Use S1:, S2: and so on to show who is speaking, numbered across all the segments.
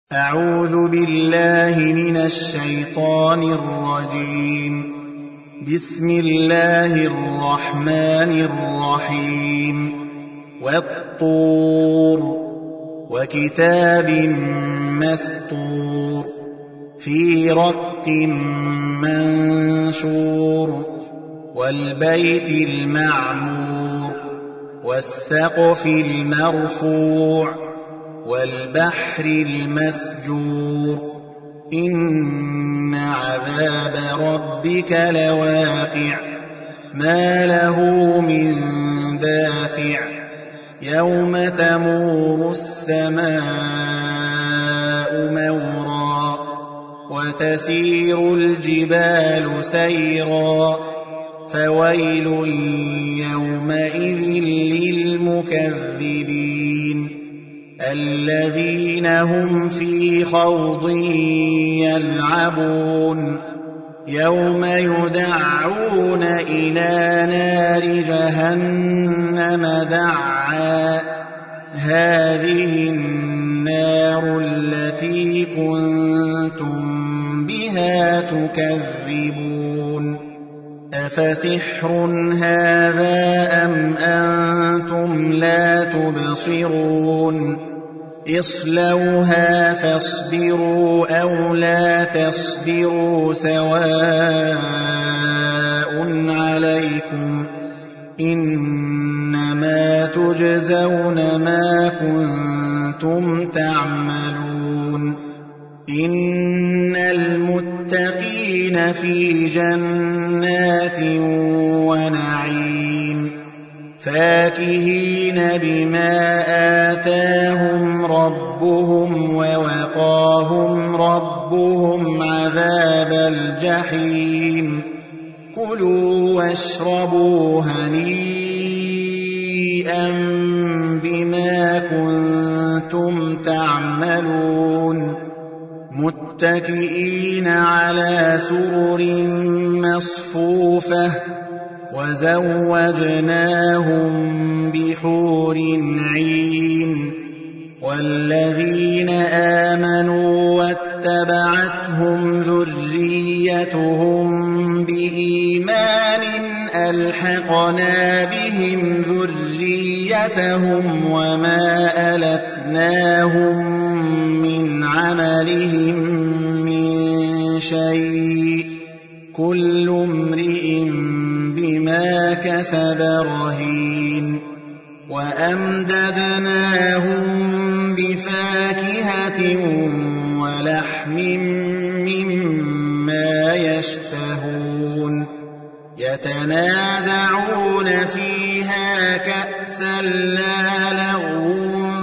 S1: أعوذ بالله من الشيطان الرجيم. بسم الله الرحمن الرحيم. والطور وكتاب مسطور في رق منشور والبيت المعمور والسقف المرفوع والبحر المسجور إن عذاب ربك لواقع ما له من دافع يوم تمور السماء مورا وتسير الجبال سيرا فويل يومئذ للمكذبين الذين هم في خوض يلعبون يوم يدعون إلى نار جهنم دعا هذه النار التي كنتم بها تكذبون أفسحر هذا أم أنتم لا تبصرون اصلوها فاصبروا أو لا تصبروا سواء عليكم إنما تجزون ما كنتم تعملون إن المتقين في جنات ونعيم فاكهين بما آتاهم ربهم ووقاهم ربهم عذاب الجحيم كلوا واشربوا هنيئا بما كنتم تعملون متكئين على سرر مصفوفة وزوجناهم بحور عين والذين آمنوا واتبعتهم ذريتهم بإيمان ألحقنا بهم ذريتهم وما ألتناهم من عملهم من شيء كل امرئ بما كسب رهين وأمددناهم بفاكهة ولحم مما يشتهون يتنازعون فيها كأسا لا لغو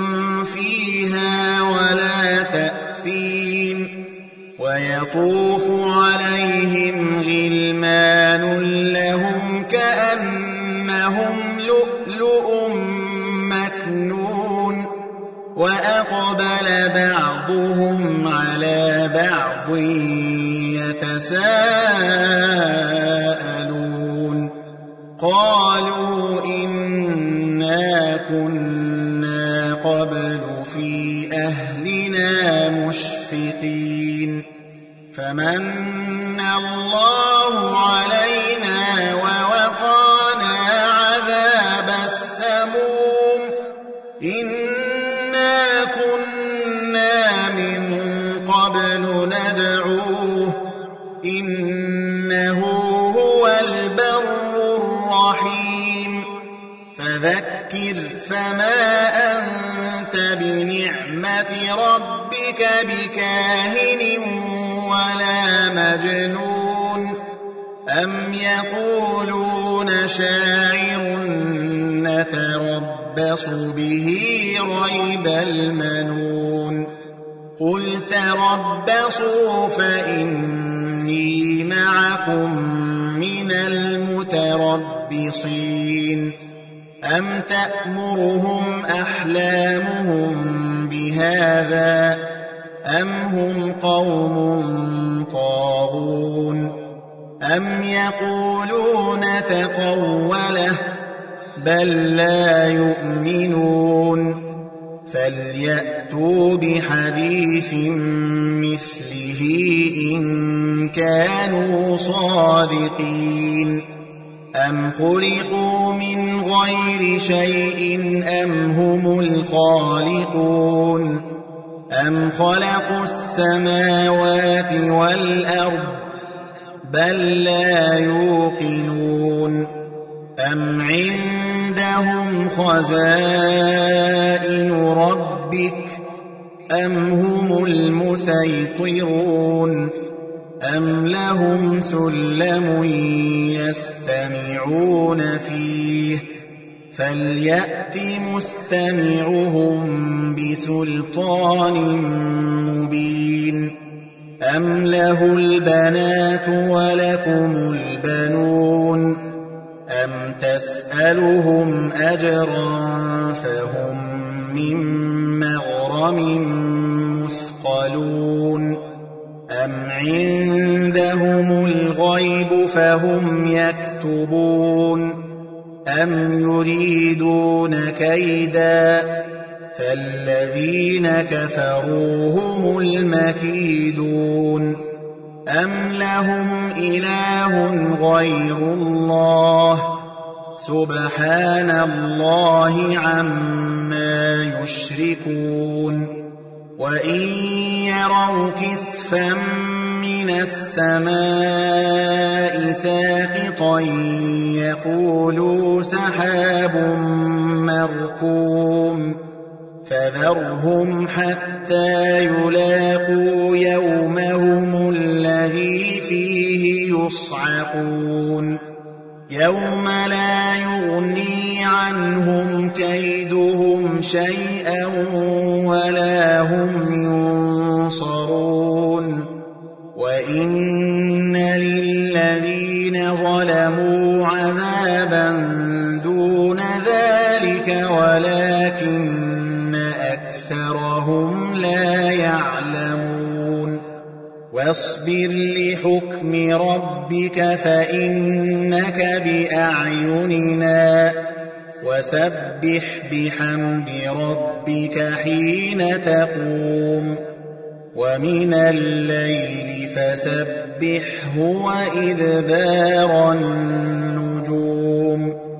S1: فيها ولا تأثيم ويطوف عليهم غلمان لهم كأنهم لؤلؤ مكنون وأقبل بعضهم على بعض يتساءلون قالوا إنا كنا قبل في أهلنا مشفقين فمن الله علينا ووقانا عذاب السموم إنا كنا من قبل ندعوه إنه هو البر الرحيم فذكر فما أنت بنعمة ربك بكاهن ولا مجنون أم يقولون شاعر نتربص به ريب المنون قل تربصوا فإني معكم من المتربصين أم تأمرهم أحلامهم بهذا أم هم قوم طاغون أم يقولون تقوله بل لا يؤمنون فليأتوا بحديث مثله إن كانوا صادقين أم خلقوا من غير شيء أم هم الخالقون أم خلقوا السماوات والأرض بل لا يوقنون أم عندهم خزائن ربك أم هم المسيطرون أم لهم سلم يستمعون فيه فليأت مستمعهم بسلطان مبين أم له البنات ولكم البنون أم تسألهم أجرا فهم من مغرم مثقلون أم عندهم الغيب فهم يكتبون أم يريدون كيدا فالذين كفروا هم المكيدون أم لهم إله غير الله سبحان الله عما يشركون وإن يروا كسفا من السماء ساقطا يقولوا سحاب مركوم فذرهم حتى يلاقوا يومهم الذي فيه يصعقون يوم لا يغني عنهم كيدهم شيئا ولا هم ينصرون وإن للذين ظلموا عذابا دون ذلك ولكن أكثرهم لا يعلمون واصبر لحكم ربك فإنك بأعيننا وسبح بحمد ربك حين تقوم ومن الليل فسبحه وإدبار النجوم